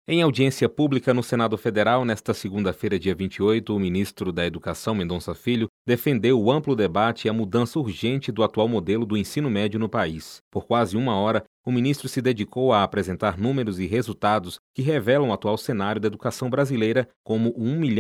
Em audiência pública no Senado Federal, nesta segunda-feira, dia 28, o ministro da Educação, Mendonça Filho, defendeu o amplo debate e a mudança urgente do atual modelo do ensino médio no país. Por quase uma hora, o ministro se dedicou a apresentar números e resultados que revelam o atual cenário da educação brasileira, como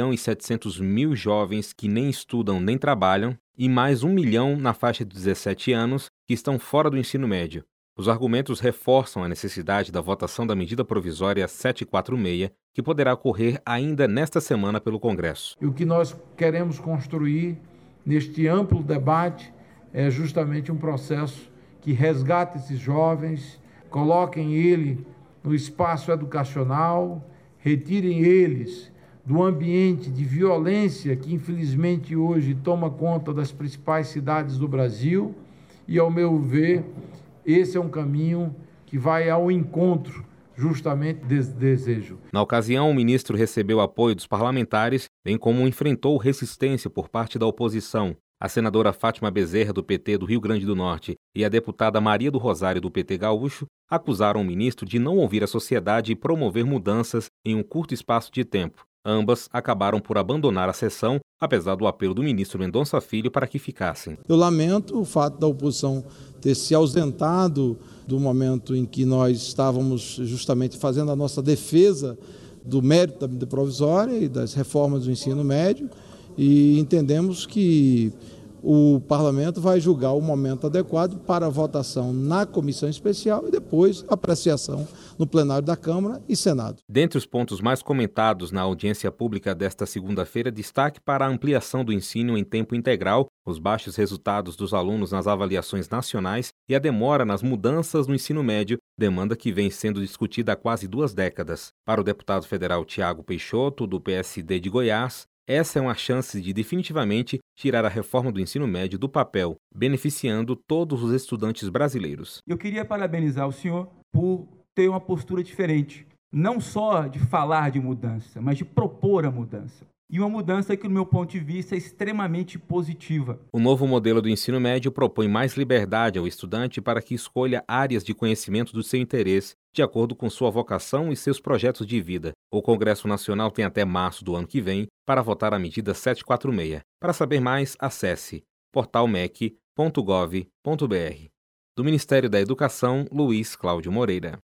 1.700.000 jovens que nem estudam nem trabalham e mais 1 milhão na faixa de 17 anos que estão fora do ensino médio. Os argumentos reforçam a necessidade da votação da medida provisória 746, que poderá ocorrer ainda nesta semana pelo Congresso. E o que nós queremos construir neste amplo debate é justamente um processo que resgate esses jovens, coloquem ele no espaço educacional, retirem eles do ambiente de violência que infelizmente hoje toma conta das principais cidades do Brasil e, ao meu ver, esse é um caminho que vai ao encontro justamente desse desejo. Na ocasião, o ministro recebeu apoio dos parlamentares, bem como enfrentou resistência por parte da oposição. A senadora Fátima Bezerra, do PT do Rio Grande do Norte, e a deputada Maria do Rosário, do PT gaúcho, acusaram o ministro de não ouvir a sociedade e promover mudanças em um curto espaço de tempo. Ambas acabaram por abandonar a sessão, apesar do apelo do ministro Mendonça Filho para que ficassem. Eu lamento o fato da oposição ter se ausentado do momento em que nós estávamos justamente fazendo a nossa defesa do mérito da medida provisória e das reformas do ensino médio, e entendemos que o parlamento vai julgar o momento adequado para a votação na comissão especial e depois apreciação no plenário da Câmara e Senado. Dentre os pontos mais comentados na audiência pública desta segunda-feira, destaque para a ampliação do ensino em tempo integral, os baixos resultados dos alunos nas avaliações nacionais e a demora nas mudanças no ensino médio, demanda que vem sendo discutida há quase 2 décadas. Para o deputado federal Tiago Peixoto, do PSD de Goiás, essa é uma chance de definitivamente tirar a reforma do ensino médio do papel, beneficiando todos os estudantes brasileiros. Eu queria parabenizar o senhor por ter uma postura diferente, não só de falar de mudança, mas de propor a mudança. E uma mudança que, no meu ponto de vista, é extremamente positiva. O novo modelo do ensino médio propõe mais liberdade ao estudante para que escolha áreas de conhecimento do seu interesse, de acordo com sua vocação e seus projetos de vida. O Congresso Nacional tem até março do ano que vem para votar a medida 746. Para saber mais, acesse portalmec.gov.br. Do Ministério da Educação, Luiz Cláudio Moreira.